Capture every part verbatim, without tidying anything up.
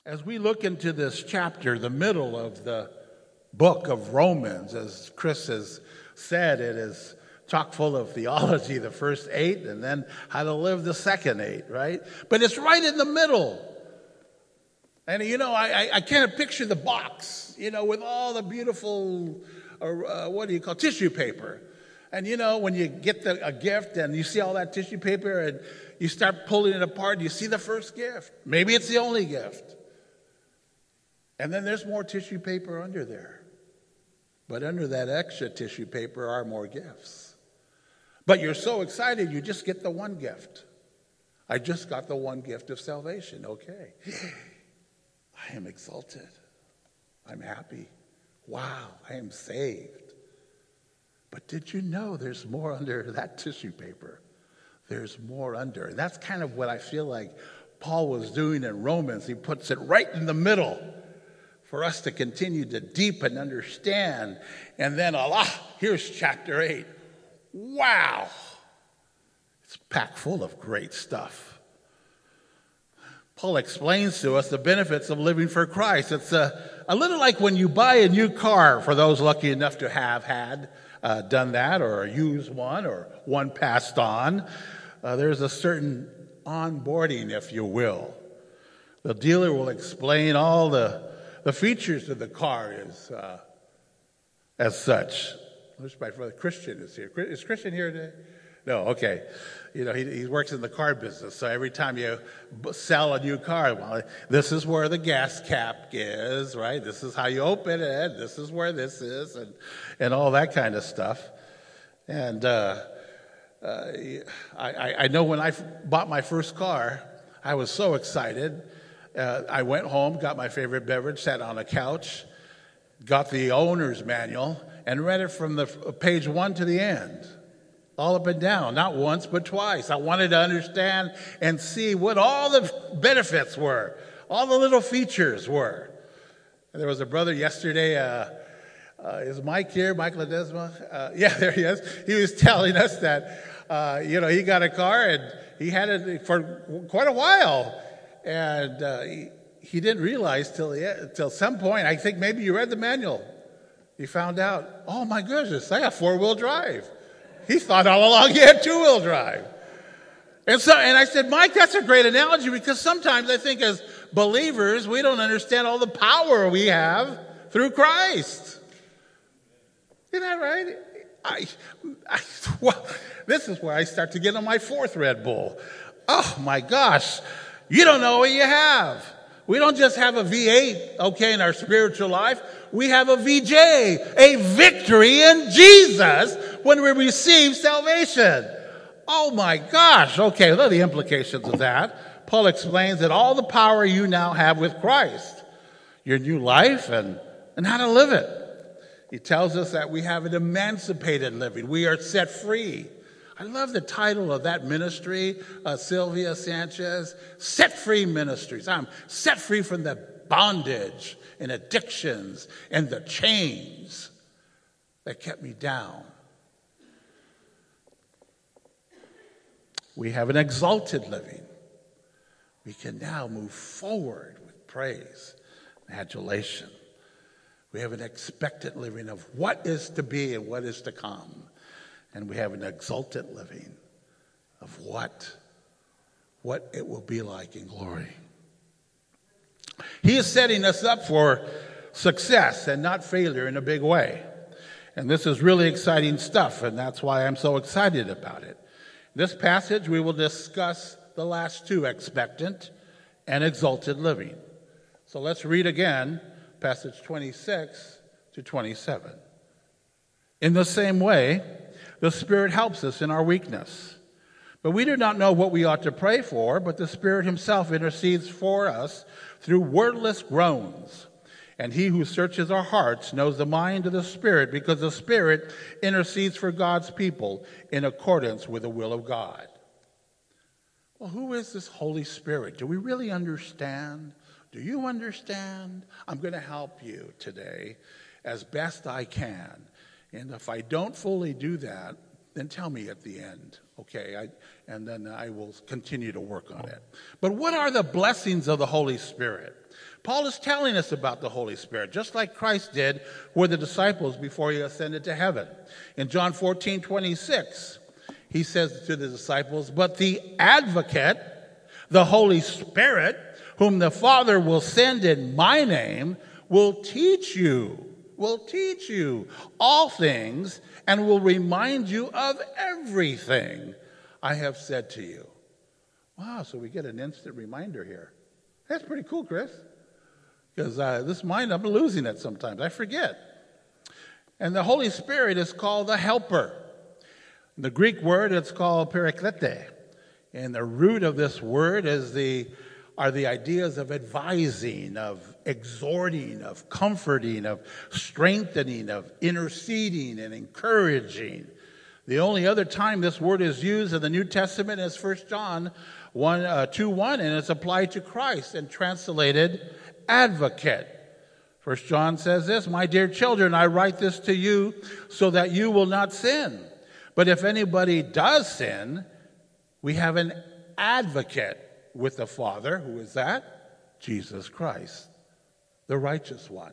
As we look into this chapter, the middle of the book of Romans, as Chris has said, it is chock full of theology, the first eight, and then how to live the second eight, right? But it's right in the middle. And, you know, I, I, I can't picture the box, you know, with all the beautiful, uh, what do you call, tissue paper. And, you know, when you get the, a gift and you see all that tissue paper and you start pulling it apart, you see the first gift. Maybe it's the only gift. And then there's more tissue paper under there. But under that extra tissue paper are more gifts. But you're so excited, you just get the one gift. I just got the one gift of salvation. Okay. I am exalted. I'm happy. Wow, I am saved. But did you know there's more under that tissue paper? There's more under. And that's kind of what I feel like Paul was doing in Romans. He puts it right in the middle for us to continue to deepen, understand. And then, Allah, here's chapter eight. Wow. It's packed full of great stuff. Paul explains to us the benefits of living for Christ. It's a, a little like when you buy a new car, for those lucky enough to have had uh, done that, or use one, or one passed on. Uh, there's a certain onboarding, if you will. The dealer will explain all the The features of the car is uh, as such. I wish my brother Christian is here. Is Christian here today? No, okay. You know, he, he works in the car business, so every time you sell a new car, well, this is where the gas cap is, right? This is how you open it. This is where this is, and and all that kind of stuff. And uh, uh, I, I know when I bought my first car, I was so excited. Uh, I went home, got my favorite beverage, sat on a couch, got the owner's manual, and read it from the page one to the end, all up and down, not once but twice. I wanted to understand and see what all the benefits were, all the little features were. And there was a brother yesterday, uh, uh, is Mike here, Mike Ledesma? Uh, yeah, there he is. He was telling us that, uh, you know, he got a car and he had it for quite a while. And uh, he, he didn't realize till the, till some point, I think maybe you read the manual, he found out, oh my goodness, I have four-wheel drive. He thought all along he had two-wheel drive. And so, and I said, Mike, that's a great analogy, because sometimes I think as believers, we don't understand all the power we have through Christ. Isn't that right? I, I, well, this is where I start to get on my fourth Red Bull. Oh my gosh. You don't know what you have. We don't just have a V eight, okay, in our spiritual life. We have a V J, a victory in Jesus when we receive salvation. Oh my gosh. Okay, what are the implications of that? Paul explains that all the power you now have with Christ, your new life and, and how to live it. He tells us that we have an emancipated living. We are set free. I love the title of that ministry, uh, Sylvia Sanchez, Set Free Ministries. I'm set free from the bondage and addictions and the chains that kept me down. We have an exalted living. We can now move forward with praise and adulation. We have an expectant living of what is to be and what is to come. And we have an exultant living of what, what it will be like in glory. He is setting us up for success and not failure in a big way. And this is really exciting stuff, and that's why I'm so excited about it. In this passage, we will discuss the last two, expectant and exalted living. So let's read again, passage twenty-six to twenty-seven. In the same way, the Spirit helps us in our weakness. But we do not know what we ought to pray for, but the Spirit himself intercedes for us through wordless groans. And he who searches our hearts knows the mind of the Spirit, because the Spirit intercedes for God's people in accordance with the will of God. Well, who is this Holy Spirit? Do we really understand? Do you understand? I'm going to help you today as best I can. And if I don't fully do that, then tell me at the end, Okay, I, and then I will continue to work on it. But what are the blessings of the Holy Spirit? Paul is telling us about the Holy Spirit, just like Christ did with the disciples before he ascended to heaven. In John fourteen twenty-six, he says to the disciples, "But the advocate, the Holy Spirit, whom the Father will send in my name, will teach you, will teach you all things and will remind you of everything I have said to you." Wow, so we get an instant reminder here. That's pretty cool, Chris. Because uh, this mind, I'm losing it sometimes. I forget. And the Holy Spirit is called the helper. In the Greek word, it's called paraklete. And the root of this word is the are the ideas of advising, of exhorting, of comforting, of strengthening, of interceding and encouraging. The only other time this word is used in the New Testament is First John one, uh, two one, and it's applied to Christ and translated advocate. First John says this, "My dear children, I write this to you so that you will not sin. But if anybody does sin, we have an advocate with the Father." Who is that? Jesus Christ, the righteous one.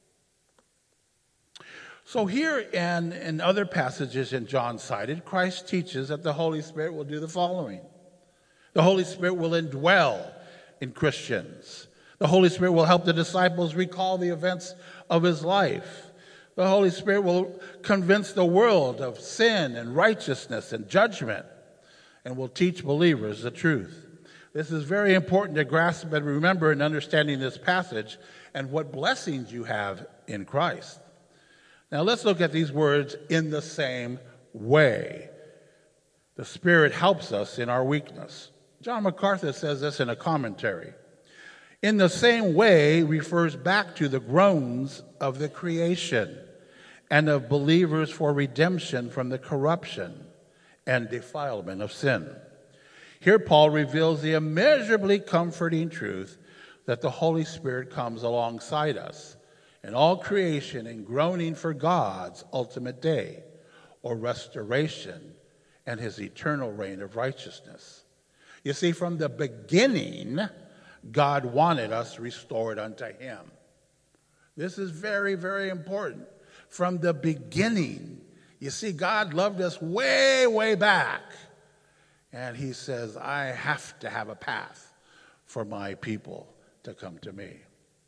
So here and in other passages in John cited, Christ teaches that the Holy Spirit will do the following. The Holy Spirit will indwell in Christians. The Holy Spirit will help the disciples recall the events of his life. The Holy Spirit will convince the world of sin and righteousness and judgment, and will teach believers the truth. This is very important to grasp and remember in understanding this passage and what blessings you have in Christ. Now let's look at these words, "in the same way." The Spirit helps us in our weakness. John MacArthur says this in a commentary. "In the same way" refers back to the groans of the creation and of believers for redemption from the corruption and defilement of sin. Here Paul reveals the immeasurably comforting truth that the Holy Spirit comes alongside us in all creation in groaning for God's ultimate day or restoration and his eternal reign of righteousness. You see, from the beginning, God wanted us restored unto him. This is very, very important. From the beginning, you see, God loved us way, way back. And he says, I have to have a path for my people to come to me.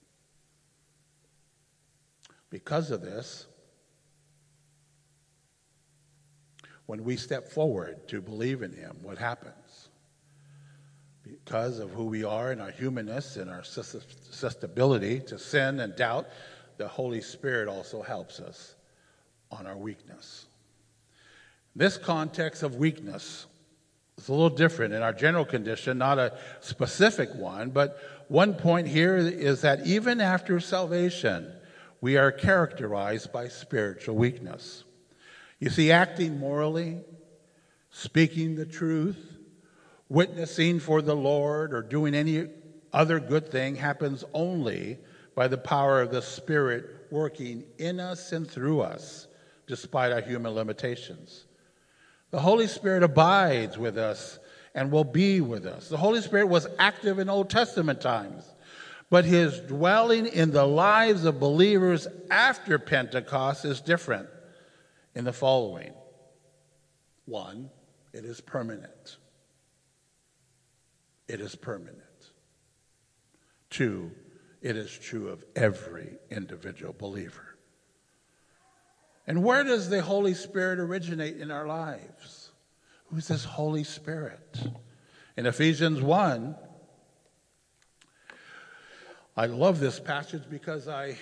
Because of this, when we step forward to believe in him, what happens? Because of who we are and our humanness and our susceptibility to sin and doubt, the Holy Spirit also helps us on our weakness. This context of weakness is a little different in our general condition, not a specific one, but one point here is that even after salvation, we are characterized by spiritual weakness. You see, acting morally, speaking the truth, witnessing for the Lord, or doing any other good thing happens only by the power of the Spirit working in us and through us, despite our human limitations. The Holy Spirit abides with us and will be with us. The Holy Spirit was active in Old Testament times, but his dwelling in the lives of believers after Pentecost is different in the following. One, it is permanent. It is permanent. Two, it is true of every individual believer. And where does the Holy Spirit originate in our lives? Who is this Holy Spirit? In Ephesians one, I love this passage because I,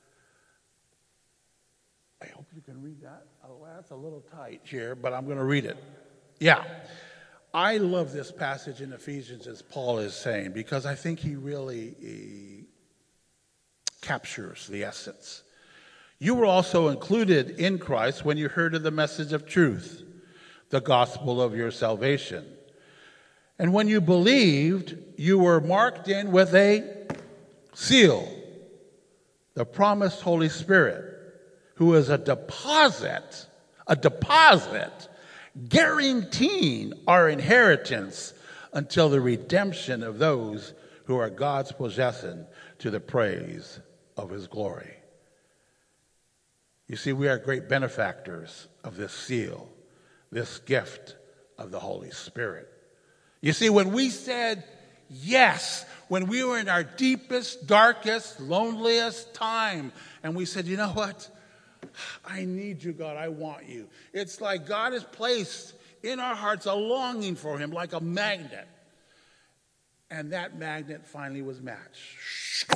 I hope you can read that. Oh, that's a little tight here, but I'm going to read it. Yeah. I love this passage in Ephesians, as Paul is saying, because I think he really he captures the essence. You were also included in Christ when you heard of the message of truth, the gospel of your salvation. And when you believed, you were marked in with a seal, the promised Holy Spirit, who is a deposit, a deposit guaranteeing our inheritance until the redemption of those who are God's possession to the praise of his glory. You see, we are great benefactors of this seal, this gift of the Holy Spirit. You see, when we said yes, when we were in our deepest, darkest, loneliest time, and we said, you know what? I need you, God. I want you. It's like God has placed in our hearts a longing for him, like a magnet. And that magnet finally was matched.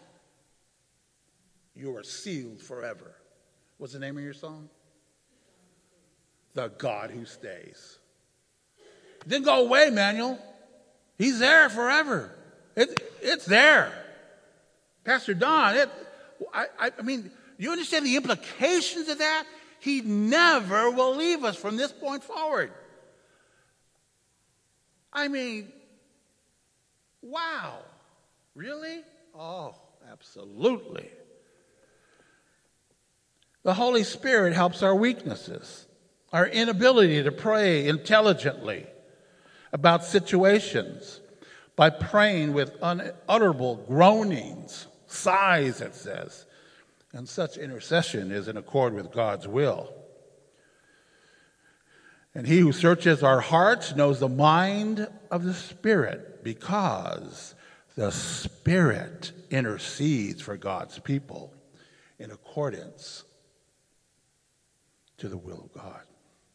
You are sealed forever. What's the name of your song? The God Who Stays. It didn't go away, Manuel. He's there forever. It, it's there. Pastor Don, it, I, I mean, you understand the implications of that? He never will leave us from this point forward. I mean, wow. Really? Oh, absolutely. The Holy Spirit helps our weaknesses, our inability to pray intelligently about situations by praying with unutterable groanings, sighs, it says. And such intercession is in accord with God's will. And he who searches our hearts knows the mind of the Spirit, because the Spirit intercedes for God's people in accordance to the will of God.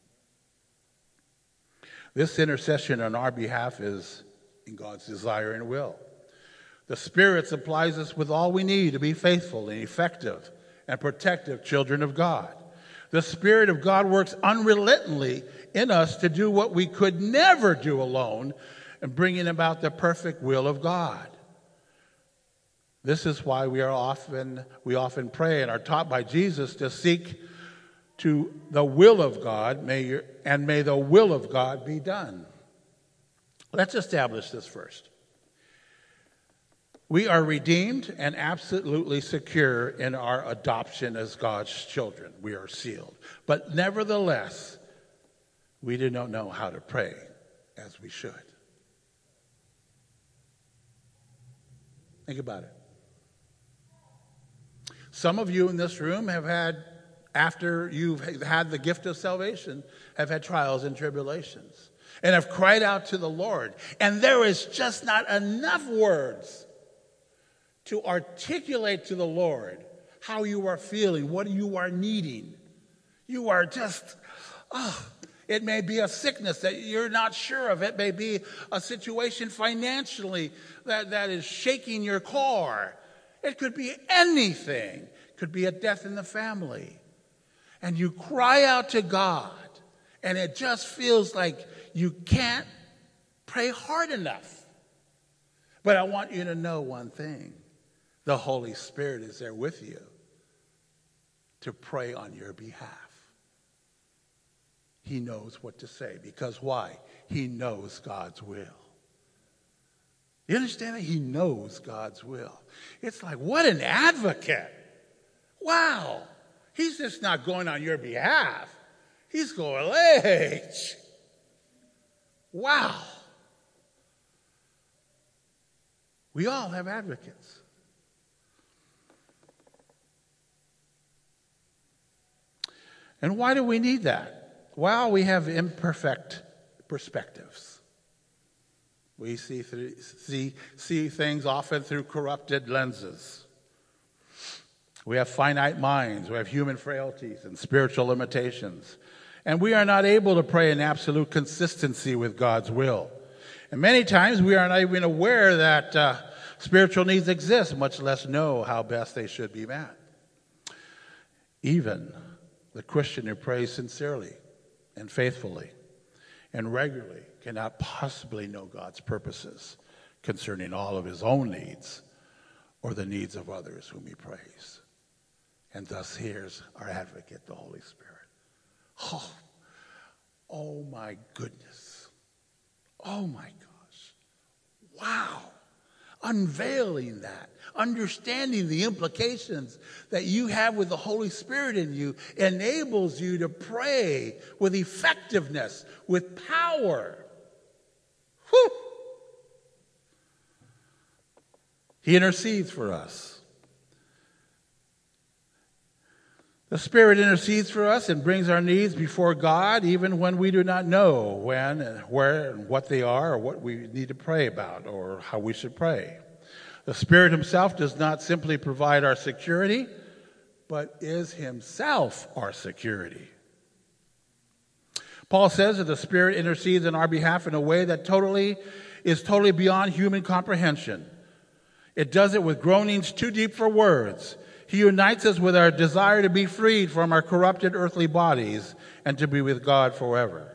This intercession on our behalf is in God's desire and will. The Spirit supplies us with all we need to be faithful and effective and protective children of God. The Spirit of God works unrelentingly in us to do what we could never do alone, and bringing about the perfect will of God. This is why we are often we often pray and are taught by Jesus to seek to the will of God, may your, and may the will of God be done. Let's establish this first. We are redeemed and absolutely secure in our adoption as God's children. We are sealed. But nevertheless, we do not know how to pray as we should. Think about it. Some of you in this room have had, after you've had the gift of salvation, have had trials and tribulations and have cried out to the Lord. And there is just not enough words to articulate to the Lord how you are feeling, what you are needing. You are just, oh, it may be a sickness that you're not sure of. It may be a situation financially that, that is shaking your core. It could be anything. It could be a death in the family. And you cry out to God, and it just feels like you can't pray hard enough. But I want you to know one thing. The Holy Spirit is there with you to pray on your behalf. He knows what to say. Because why? He knows God's will. You understand that? He knows God's will. It's like, what an advocate. Wow. He's just not going on your behalf. He's going, hey. Wow. We all have advocates. And why do we need that? Well, we have imperfect perspectives. We see, through, see, see things often through corrupted lenses. We have finite minds. We have human frailties and spiritual limitations. And we are not able to pray in absolute consistency with God's will. And many times we are not even aware that uh, spiritual needs exist, much less know how best they should be met. Even the Christian who prays sincerely and faithfully and regularly cannot possibly know God's purposes concerning all of his own needs or the needs of others whom he prays. And thus here's our advocate, the Holy Spirit. Oh, oh my goodness. Oh my gosh. Wow. unveiling that, understanding the implications that you have with the Holy Spirit in you enables you to pray with effectiveness, with power. Whew. He intercedes for us. The Spirit intercedes for us and brings our needs before God even when we do not know when and where and what they are or what we need to pray about or how we should pray. The Spirit himself does not simply provide our security, but is himself our security. Paul says that the Spirit intercedes on our behalf in a way that totally is totally beyond human comprehension. It does it with groanings too deep for words. He unites us with our desire to be freed from our corrupted earthly bodies and to be with God forever.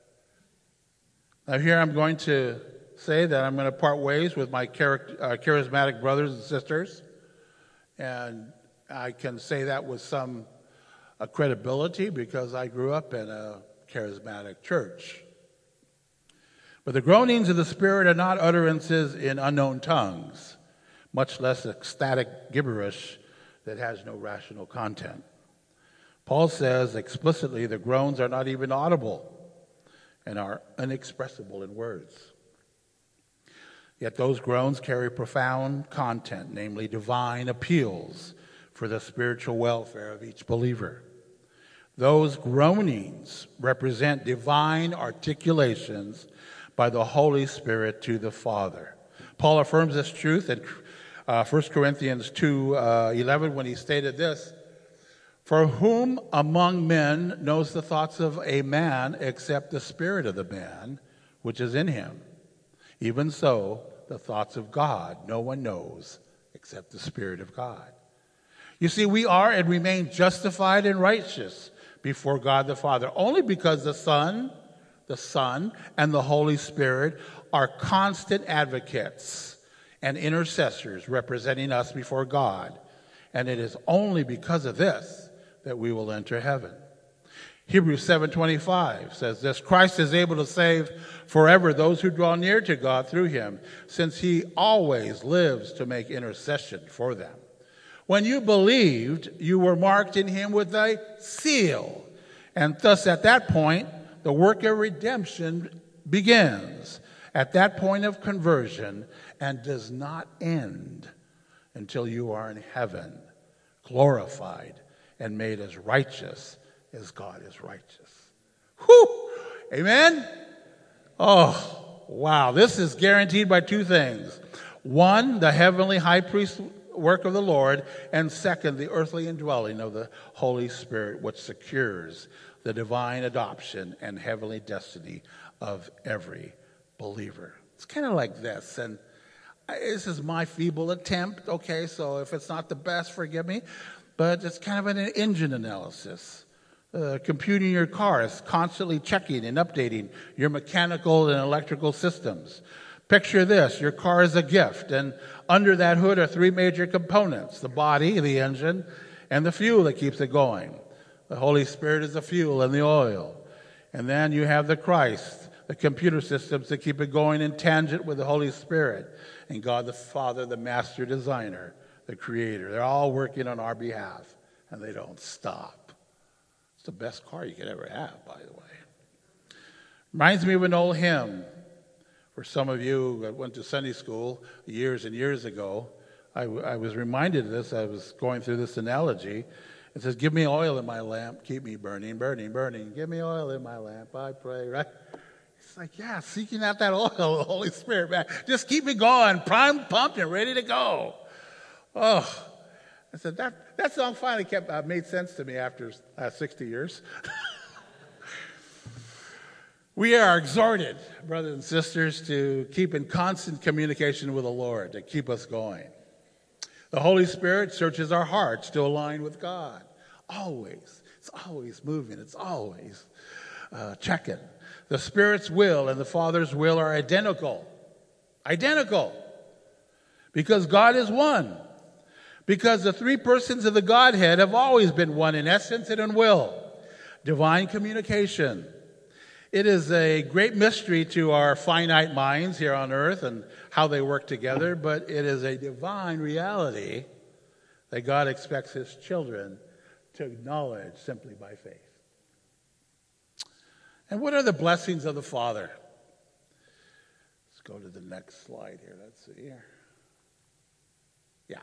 Now here I'm going to say that I'm going to part ways with my charismatic brothers and sisters. And I can say that with some uh, credibility because I grew up in a charismatic church. But the groanings of the Spirit are not utterances in unknown tongues, much less ecstatic gibberish that has no rational content. Paul says explicitly the groans are not even audible and are inexpressible in words. Yet those groans carry profound content, namely divine appeals for the spiritual welfare of each believer. Those groanings represent divine articulations by the Holy Spirit to the Father. Paul affirms this truth in Uh, First Corinthians two eleven when he stated this, "For whom among men knows the thoughts of a man except the spirit of the man which is in him? Even so, the thoughts of God no one knows except the Spirit of God." You see, we are and remain justified and righteous before God the Father only because the Son, the Son, and the Holy Spirit are constant advocates and intercessors representing us before God. And it is only because of this that we will enter heaven. Hebrews seven twenty-five says this, "Christ is able to save forever those who draw near to God through him, since he always lives to make intercession for them." When you believed, you were marked in him with a seal. And thus at that point, the work of redemption begins. At that point of conversion, and does not end until you are in heaven, glorified and made as righteous as God is righteous. Whew! Amen? Oh, wow. This is guaranteed by two things. One, the heavenly high priest work of the Lord, and second, the earthly indwelling of the Holy Spirit, which secures the divine adoption and heavenly destiny of every believer. It's kind of like this, and this is my feeble attempt, okay, so if it's not the best, forgive me, but it's kind of an engine analysis. Uh, computing your car is constantly checking and updating your mechanical and electrical systems. Picture this, your car is a gift, and under that hood are three major components: the body, the engine, and the fuel that keeps it going. The Holy Spirit is the fuel and the oil. And then you have the Christ, the computer systems that keep it going in tangent with the Holy Spirit, and God the Father, the master designer, the creator. They're all working on our behalf, and they don't stop. It's the best car you could ever have, by the way. Reminds me of an old hymn. For some of you that went to Sunday school years and years ago, I, I was reminded of this. I was going through this analogy. It says, "Give me oil in my lamp, keep me burning, burning, burning. Give me oil in my lamp, I pray," right? It's like, yeah, seeking out that oil, the Holy Spirit, man. Just keep me going, prime, pumped, and ready to go. Oh, I said, that, that song finally kept uh, made sense to me after uh, sixty years. We are exhorted, brothers and sisters, to keep in constant communication with the Lord, to keep us going. The Holy Spirit searches our hearts to align with God. Always. It's always moving. It's always uh, checking. The Spirit's will and the Father's will are identical. Identical. Because God is one. Because the three persons of the Godhead have always been one in essence and in will. Divine communication It is a great mystery to our finite minds here on earth and how they work together, but it is a divine reality that God expects his children to acknowledge simply by faith. And what are the blessings of the Father? Let's go to the next slide here. Let's see here. Yeah.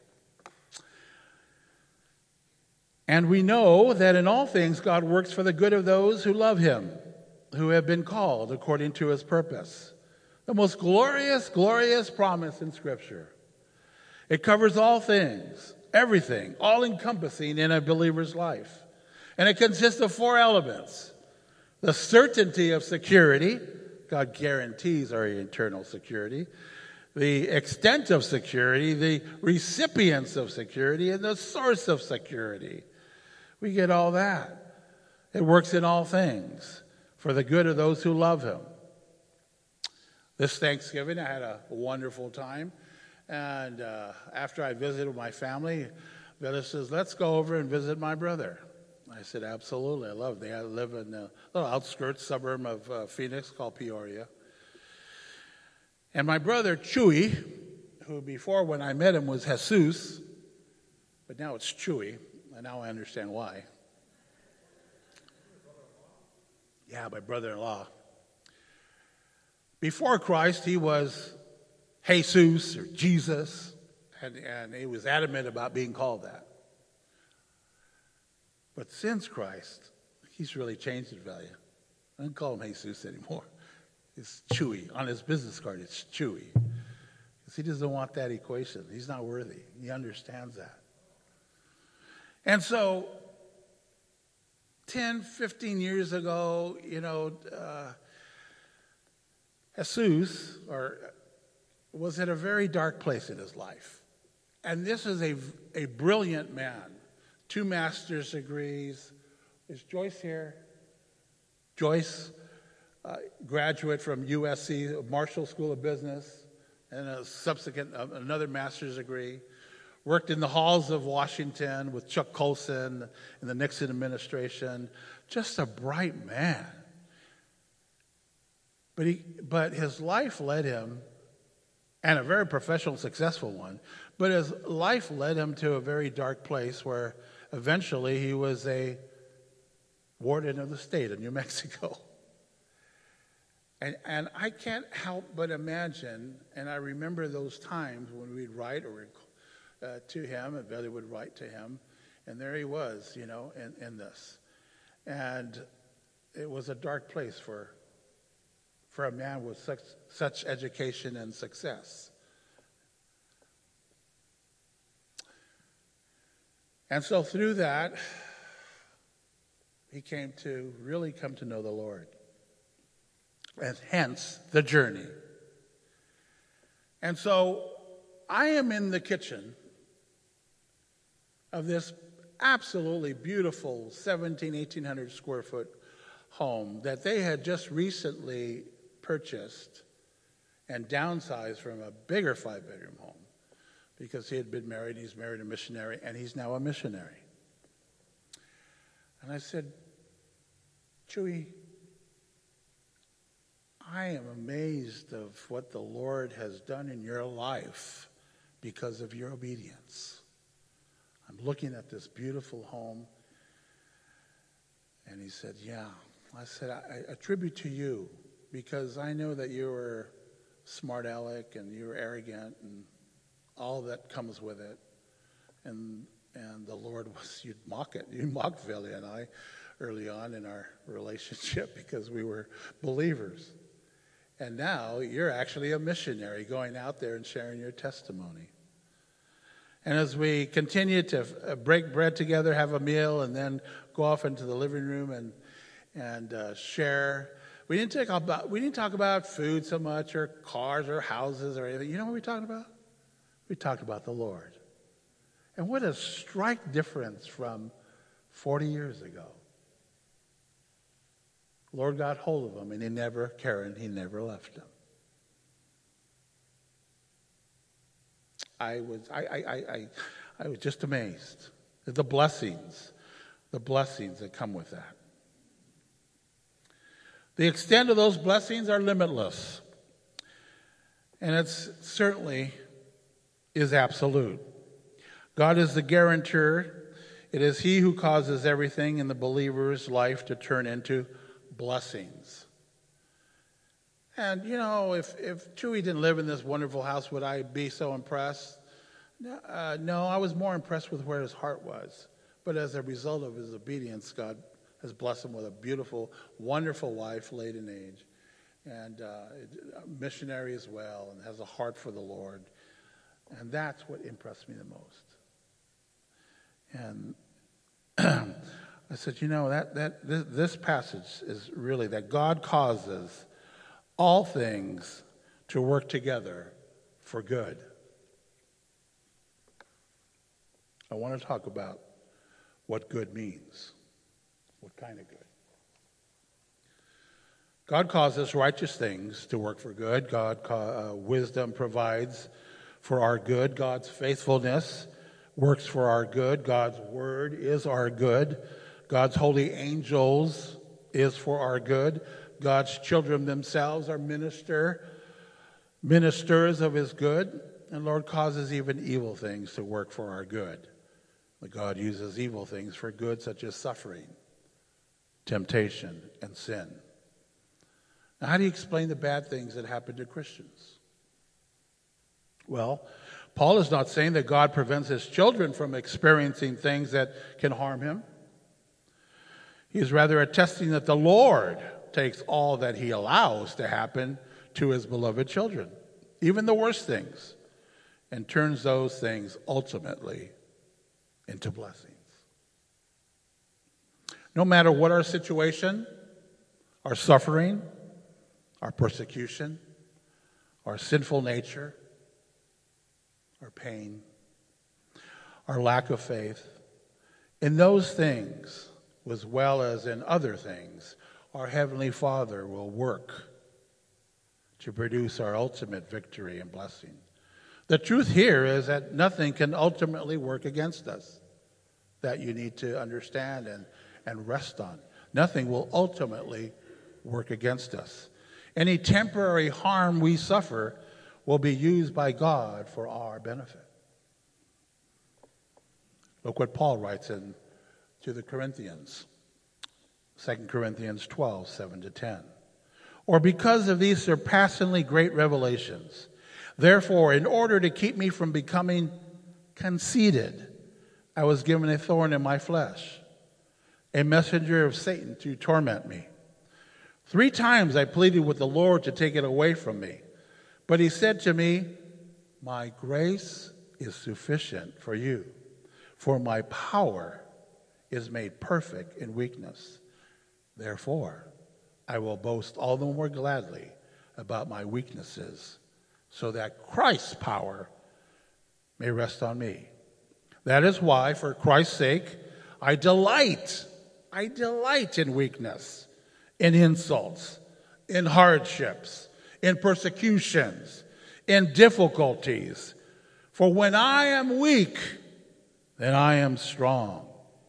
And we know that in all things God works for the good of those who love him, who have been called according to his purpose. The most glorious, glorious promise in Scripture. It covers all things, everything, all-encompassing in a believer's life. And it consists of four elements. The certainty of security. God guarantees our eternal security. The extent of security, the recipients of security, and the source of security. We get all that. It works in all things for the good of those who love him. This Thanksgiving, I had a wonderful time. And uh, after I visited my family, Villa says, let's go over and visit my brother. I said, absolutely. I love it. I live in a little outskirts suburb of uh, Phoenix called Peoria. And my brother, Chewy, who before when I met him was Jesus, but now it's Chewy, and now I understand why. Yeah, my brother-in-law. Before Christ, he was Jesus or Jesus, and, and he was adamant about being called that. But since Christ, he's really changed his value. I don't call him Jesus anymore. It's Chewy. On his business card, it's Chewy. Because he doesn't want that equation. He's not worthy. He understands that. And so, ten, fifteen years ago, you know, uh, Jesus or, was at a very dark place in his life. And this is a, a brilliant man. Two master's degrees. Is Joyce here? Joyce, uh, graduate from U S C, Marshall School of Business, and a subsequent, uh, another master's degree. Worked in the halls of Washington with Chuck Colson in the Nixon administration. Just a bright man. But he, but his life led him, and a very professional, successful one, but his life led him to a very dark place where eventually he was a warden of the state of New Mexico. And, and I can't help but imagine, and I remember those times when we'd write or uh, to him, and Billy would write to him, and there he was, you know, in, in this. And it was a dark place for for a man with such, such education and success. And so through that, he came to really come to know the Lord. And hence, the journey. And so, I am in the kitchen of this absolutely beautiful seventeen, eighteen hundred square foot home that they had just recently purchased and downsized from a bigger five-bedroom home because he had been married, he's married a missionary, and he's now a missionary. And I said, Chewy, I am amazed of what the Lord has done in your life because of your obedience. I'm looking at this beautiful home. And he said, yeah. I said, I, I attribute to you because I know that you were smart aleck and you were arrogant and all that comes with it. And and the Lord was, you'd mock it. You mocked Billy and I early on in our relationship because we were believers. And now you're actually a missionary going out there and sharing your testimony. And as we continue to break bread together, have a meal, and then go off into the living room and and uh, share, we didn't talk about we didn't talk about food so much, or cars, or houses, or anything. You know what we talked about? We talked about the Lord. And what a strike difference from forty years ago. Lord got hold of him, and he never, Karen, he never left him. I was, I, I, I, I, I was just amazed at the blessings, the blessings that come with that. The extent of those blessings are limitless. And it certainly is absolute. God is the guarantor. It is he who causes everything in the believer's life to turn into blessings. And, you know, if, if Chewy didn't live in this wonderful house, would I be so impressed? No, uh, no, I was more impressed with where his heart was. But as a result of his obedience, God has blessed him with a beautiful, wonderful wife, late in age, and uh, a missionary as well, and has a heart for the Lord. And that's what impressed me the most. And I said, you know, that, that this, this passage is really that God causes all things to work together for good. I want to talk about what good means. What kind of good? God causes righteous things to work for good. God, uh, wisdom provides for our good. God's faithfulness works for our good. God's word is our good. God's holy angels is for our good. God's children themselves are minister, ministers of his good. And Lord causes even evil things to work for our good. But God uses evil things for good, such as suffering, temptation, and sin. Now, how do you explain the bad things that happen to Christians? Well, Paul is not saying that God prevents his children from experiencing things that can harm him. He is rather attesting that the Lord takes all that he allows to happen to his beloved children, even the worst things, and turns those things ultimately into blessings. No matter what our situation, our suffering, our persecution, our sinful nature, our pain, our lack of faith, in those things, as well as in other things, our Heavenly Father will work to produce our ultimate victory and blessing. The truth here is that nothing can ultimately work against us. That you need to understand and, and rest on. Nothing will ultimately work against us. Any temporary harm we suffer will be used by God for our benefit. Look what Paul writes in to the Corinthians, Second Corinthians twelve, seven to ten. Or because of these surpassingly great revelations, therefore, in order to keep me from becoming conceited, I was given a thorn in my flesh, a messenger of Satan to torment me. Three times I pleaded with the Lord to take it away from me. But he said to me, my grace is sufficient for you, for my power is made perfect in weakness. Therefore, I will boast all the more gladly about my weaknesses, so that Christ's power may rest on me. That is why, for Christ's sake, I delight, I delight in weakness, in insults, in hardships, in persecutions, in difficulties. For when I am weak, then I am strong.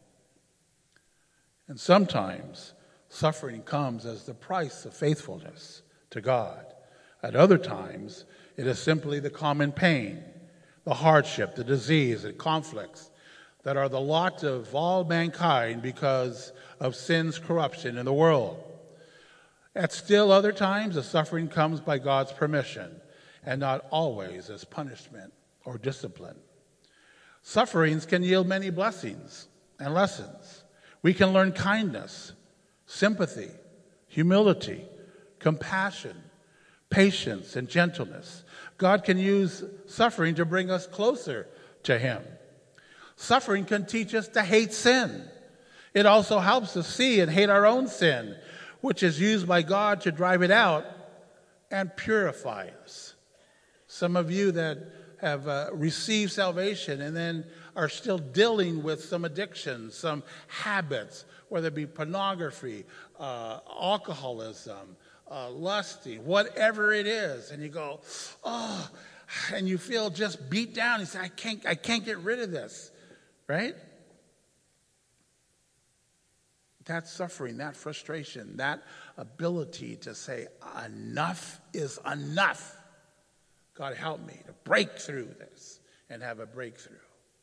And sometimes suffering comes as the price of faithfulness to God. At other times, it is simply the common pain, the hardship, the disease, and conflicts that are the lot of all mankind because of sin's corruption in the world. At still other times, the suffering comes by God's permission and not always as punishment or discipline. Sufferings can yield many blessings and lessons. We can learn kindness, sympathy, humility, compassion, patience, and gentleness. God can use suffering to bring us closer to him. Suffering can teach us to hate sin. It also helps us see and hate our own sin, which is used by God to drive it out and purify us. Some of you that have uh, received salvation and then are still dealing with some addictions, some habits, whether it be pornography, uh, alcoholism, uh, lusting, whatever it is, and you go, oh, and you feel just beat down. You say, I can't, I can't get rid of this, right? that suffering, that frustration, that ability to say, enough is enough. God, help me to break through this and have a breakthrough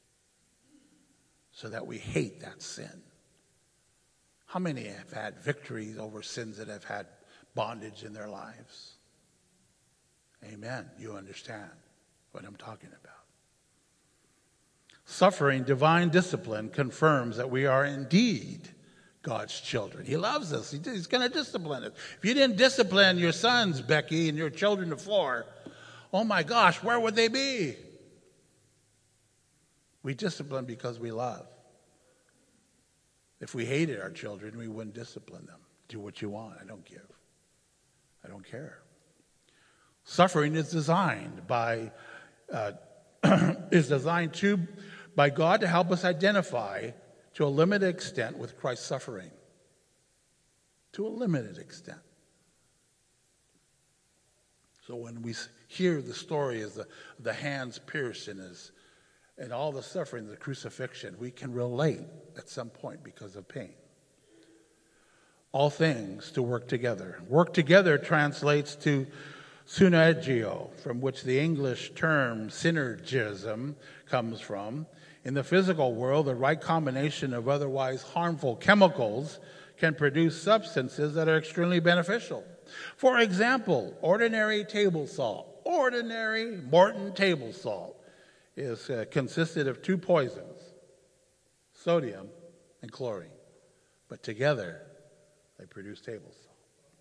so that we hate that sin. How many have had victories over sins that have had bondage in their lives? Amen. You understand what I'm talking about. Suffering divine discipline confirms that we are indeed God's children. He loves us. He's going to discipline us. If you didn't discipline your sons, Becky, and your children of four, oh my gosh, where would they be? We discipline because we love. If we hated our children, we wouldn't discipline them. Do what you want. I don't give. I don't care. Suffering is designed by uh, is designed to by God to help us identify to a limited extent with Christ's suffering. To a limited extent. So when we hear the story of the, the hands pierced and, his, and all the suffering of the crucifixion, we can relate at some point because of pain. All things to work together. Work together translates to synergio, from which the English term synergism comes from. In the physical world, the right combination of otherwise harmful chemicals can produce substances that are extremely beneficial. For example, ordinary table salt, ordinary Morton table salt, is uh, consisted of two poisons, sodium and chlorine. But together, they produce table salt.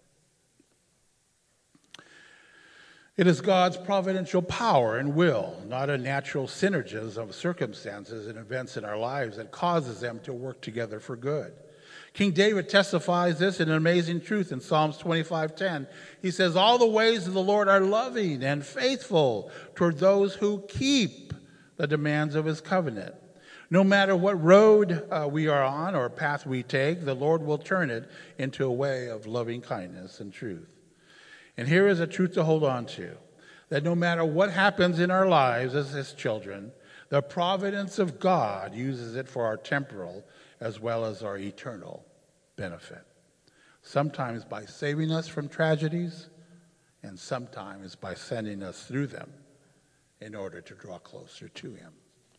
It is God's providential power and will, not a natural synergism of circumstances and events in our lives that causes them to work together for good. King David testifies this in an amazing truth in Psalms twenty-five ten. He says, all the ways of the Lord are loving and faithful toward those who keep the demands of his covenant. No matter what road uh, we are on or path we take, the Lord will turn it into a way of loving kindness and truth. And here is a truth to hold on to, that no matter what happens in our lives as his children, the providence of God uses it for our temporal as well as our eternal benefit. Sometimes by saving us from tragedies, and sometimes by sending us through them in order to draw closer to him.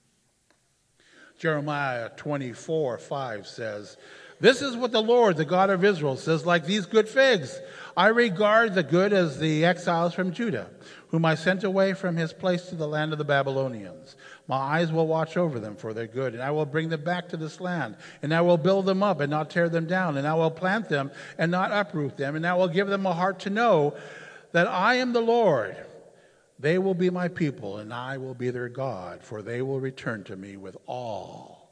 Jeremiah twenty-four five says, this is what the Lord, the God of Israel, says, like these good figs. I regard the good as the exiles from Judah, whom I sent away from his place to the land of the Babylonians. My eyes will watch over them for their good, and I will bring them back to this land, and I will build them up and not tear them down, and I will plant them and not uproot them, and I will give them a heart to know that I am the Lord. They will be my people, and I will be their God, for they will return to me with all,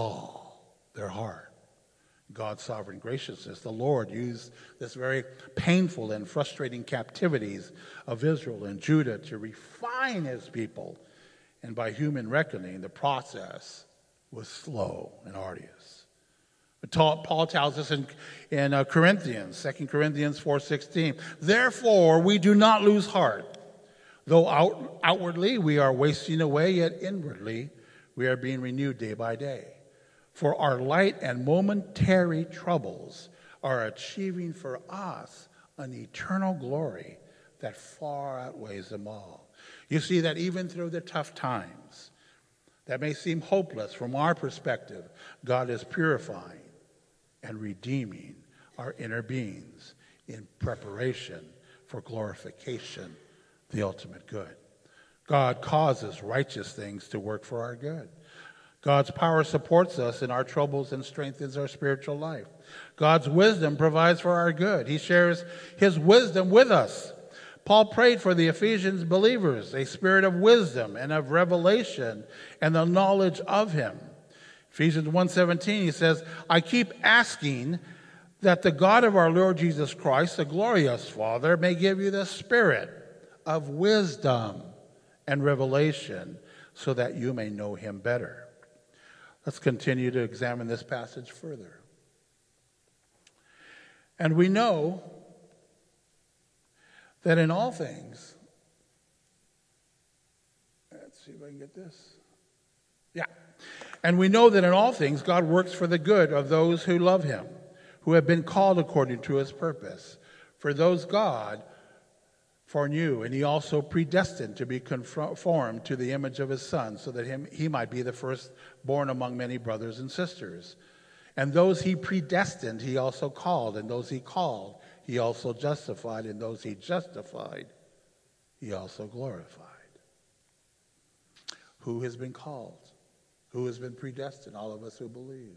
all their heart. God's sovereign graciousness. The Lord used this very painful and frustrating captivities of Israel and Judah to refine his people. And by human reckoning, the process was slow and arduous. But Paul tells us in, in uh, Corinthians, Second Corinthians four sixteen, therefore we do not lose heart. Though out, outwardly we are wasting away, yet inwardly we are being renewed day by day. For our light and momentary troubles are achieving for us an eternal glory that far outweighs them all. You see that even through the tough times that may seem hopeless from our perspective, God is purifying and redeeming our inner beings in preparation for glorification, the ultimate good. God causes righteous things to work for our good. God's power supports us in our troubles and strengthens our spiritual life. God's wisdom provides for our good. He shares his wisdom with us. Paul prayed for the Ephesians believers a spirit of wisdom and of revelation and the knowledge of him. Ephesians one seventeen, he says, I keep asking that the God of our Lord Jesus Christ, the glorious Father, may give you the spirit of wisdom and revelation so that you may know him better. Let's continue to examine this passage further. And we know that in all things, let's see if I can get this. Yeah. And we know that in all things, God works for the good of those who love him, who have been called according to his purpose. For those God foreknew, and he also predestined to be conformed to the image of his Son, so that him, he might be the firstborn among many brothers and sisters. And those he predestined, he also called, and those he called, he also justified, and those he justified, he also glorified. Who has been called? Who has been predestined? All of us who believe.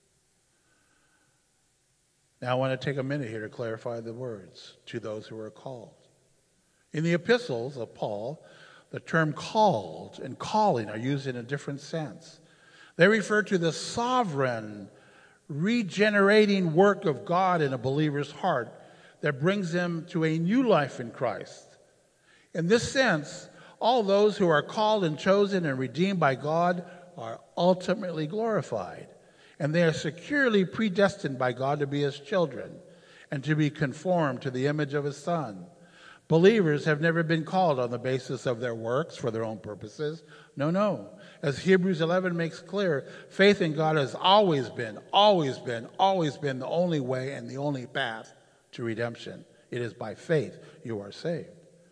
Now I want to take a minute here to clarify the words, to those who are called. In the epistles of Paul, the term called and calling are used in a different sense. They refer to the sovereign, regenerating work of God in a believer's heart that brings them to a new life in Christ. In this sense, all those who are called and chosen and redeemed by God are ultimately glorified, and they are securely predestined by God to be his children and to be conformed to the image of his Son. Believers have never been called on the basis of their works for their own purposes. No, no. As Hebrews eleven makes clear, faith in God has always been, always been, always been the only way and the only path to redemption. It is by faith you are saved.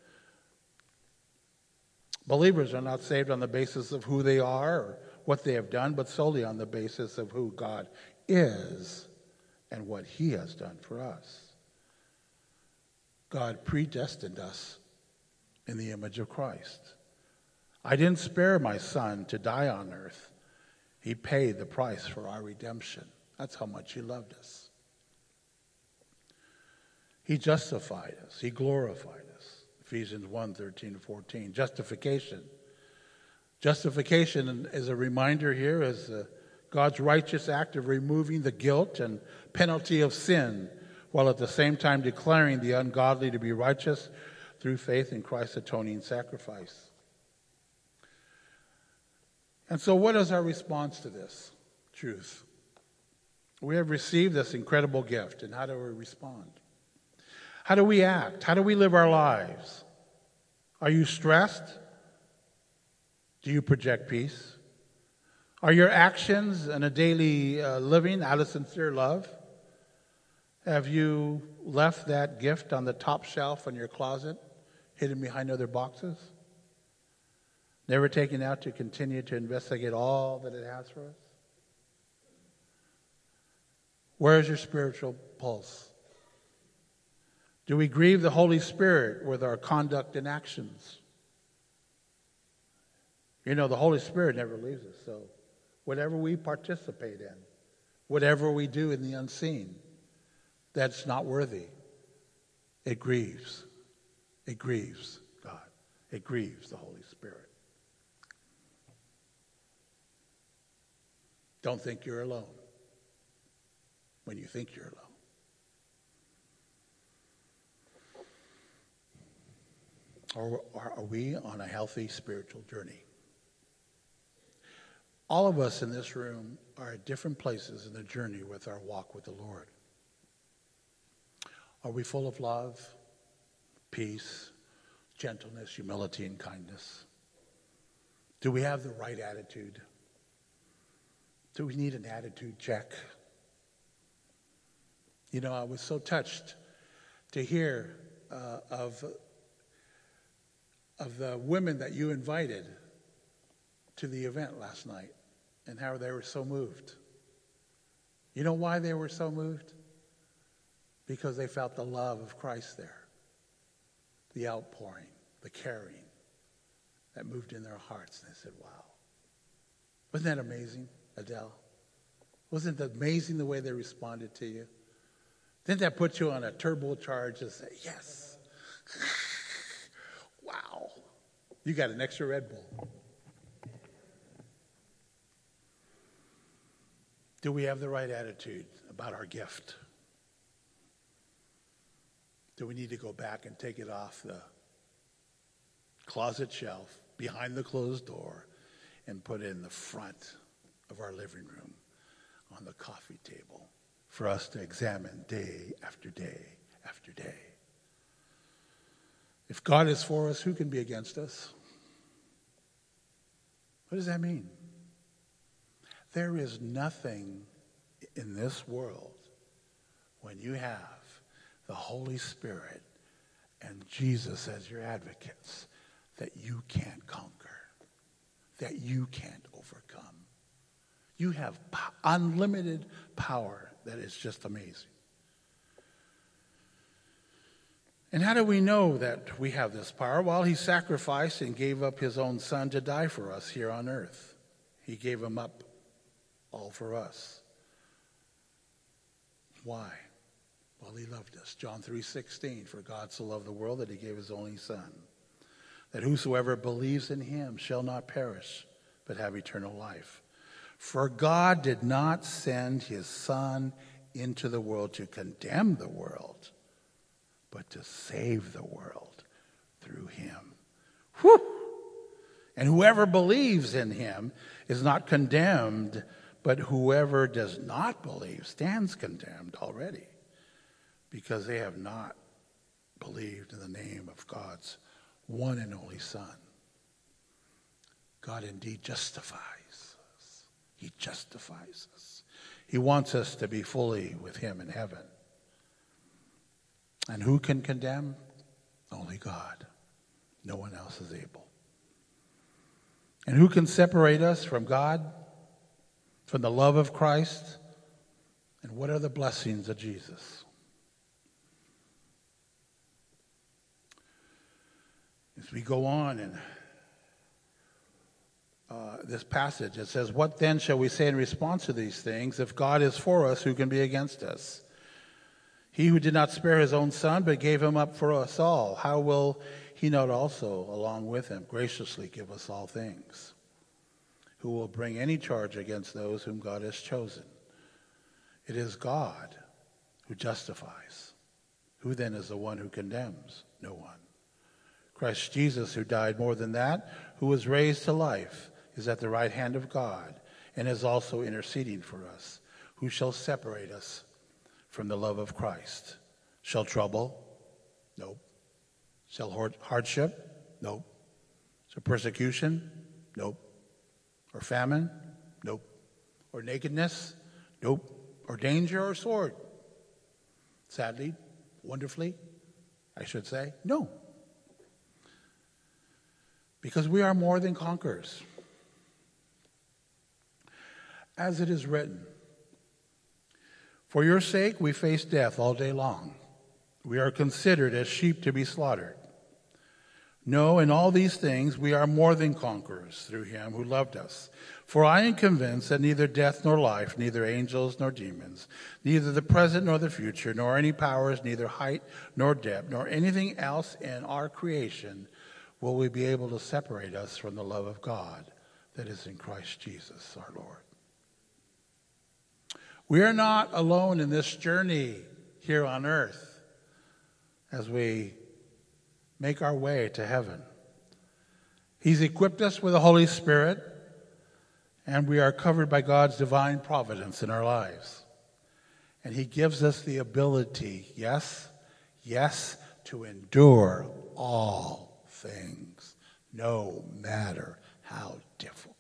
Believers are not saved on the basis of who they are or what they have done, but solely on the basis of who God is and what he has done for us. God predestined us in the image of Christ. I didn't spare my Son to die on earth. He paid the price for our redemption. That's how much he loved us. He justified us. He glorified us. Ephesians one, thirteen to fourteen. Justification. Justification is a reminder here as uh, God's righteous act of removing the guilt and penalty of sin, while at the same time declaring the ungodly to be righteous through faith in Christ's atoning sacrifice. And so what is our response to this truth? We have received this incredible gift, and how do we respond? How do we act? How do we live our lives? Are you stressed? Do you project peace? Are your actions and a daily uh, living out of sincere love? Have you left that gift on the top shelf in your closet, hidden behind other boxes? Never taken out to continue to investigate all that it has for us? Where is your spiritual pulse? Do we grieve the Holy Spirit with our conduct and actions? You know, the Holy Spirit never leaves us, so whatever we participate in, whatever we do in the unseen, that's not worthy. It grieves. It grieves God. It grieves the Holy Spirit. Don't think you're alone when you think you're alone. Or are we on a healthy spiritual journey? All of us in this room are at different places in the journey with our walk with the Lord. Are we full of love, peace, gentleness, humility, and kindness? Do we have the right attitude? Do we need an attitude check? You know, I was so touched to hear uh, of, of the women that you invited to the event last night and how they were so moved. You know why they were so moved? Because they felt the love of Christ there, the outpouring, the caring that moved in their hearts. And they said, wow. Wasn't that amazing, Adele? Wasn't it amazing the way they responded to you? Didn't that put you on a turbocharge and say, yes, wow, you got an extra Red Bull. Do we have the right attitude about our gift? Do we need to go back and take it off the closet shelf behind the closed door and put it in the front of our living room on the coffee table for us to examine day after day after day? If God is for us, who can be against us? What does that mean? There is nothing in this world when you have the Holy Spirit and Jesus as your advocates that you can't conquer, that you can't overcome. You have po- unlimited power that is just amazing. And how do we know that we have this power? Well, he sacrificed and gave up his own son to die for us here on earth. He gave him up all for us. Why? Well, he loved us. John three sixteen, for God so loved the world that he gave his only son, that whosoever believes in him shall not perish, but have eternal life. For God did not send his son into the world to condemn the world, but to save the world through him. Whew! And whoever believes in him is not condemned, but whoever does not believe stands condemned already, because they have not believed in the name of God's one and only Son. God indeed justifies us. He justifies us. He wants us to be fully with him in heaven. And who can condemn? Only God. No one else is able. And who can separate us from God, from the love of Christ? And what are the blessings of Jesus? As we go on in uh, this passage, it says, what then shall we say in response to these things? If God is for us, who can be against us? He who did not spare his own son, but gave him up for us all, how will he not also, along with him, graciously give us all things? Who will bring any charge against those whom God has chosen? It is God who justifies. Who then is the one who condemns? No one. Christ Jesus, who died more than that, who was raised to life, is at the right hand of God and is also interceding for us. Who shall separate us from the love of Christ? Shall trouble? Nope. Shall hardship? Nope. Shall persecution? Nope. Or famine? Nope. Or nakedness? Nope. Or danger or sword? Sadly, wonderfully, I should say, no. Because we are more than conquerors. As it is written, for your sake we face death all day long. We are considered as sheep to be slaughtered. No, in all these things we are more than conquerors through him who loved us. For I am convinced that neither death nor life, neither angels nor demons, neither the present nor the future, nor any powers, neither height nor depth, nor anything else in our creation will we be able to separate us from the love of God that is in Christ Jesus our Lord. We are not alone in this journey here on earth as we make our way to heaven. He's equipped us with the Holy Spirit, and we are covered by God's divine providence in our lives. And he gives us the ability, yes, yes, to endure all things, no matter how difficult.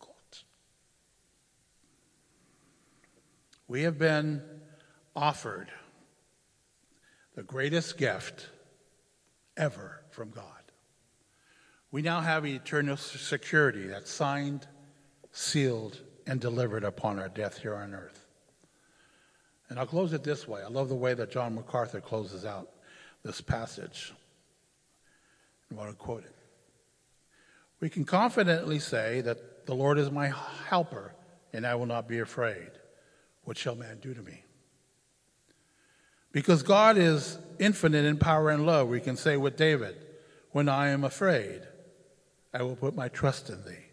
We have been offered the greatest gift ever from God. We now have eternal security that's signed, sealed, and delivered upon our death here on earth. And I'll close it this way. I love the way that John MacArthur closes out this passage. I want to quote it. We can confidently say that the Lord is my helper, and I will not be afraid. What shall man do to me? Because God is infinite in power and love, we can say with David, when I am afraid, I will put my trust in thee.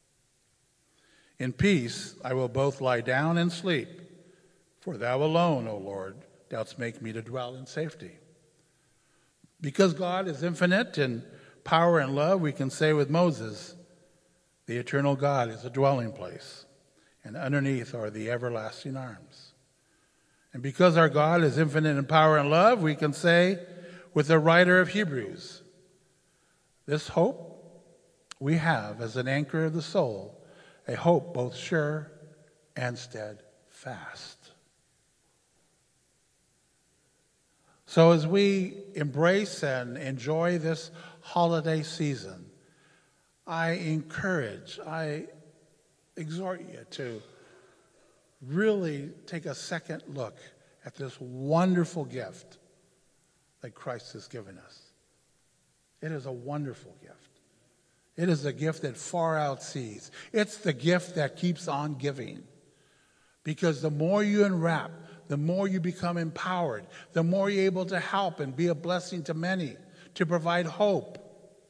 In peace I will both lie down and sleep, for thou alone, O Lord, dost make me to dwell in safety. Because God is infinite in power and love, we can say with Moses, the eternal God is a dwelling place, and underneath are the everlasting arms. And because our God is infinite in power and love, we can say with the writer of Hebrews, this hope we have as an anchor of the soul, a hope both sure and steadfast. So as we embrace and enjoy this holiday season, I encourage, I exhort you to really take a second look at this wonderful gift that Christ has given us. It is a wonderful gift. It is a gift that far outsees. It's the gift that keeps on giving. Because the more you unwrap, the more you become empowered, the more you're able to help and be a blessing to many, to provide hope,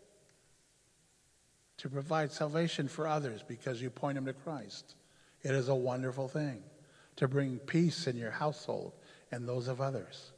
to provide salvation for others because you point them to Christ. It is a wonderful thing to bring peace in your household and those of others.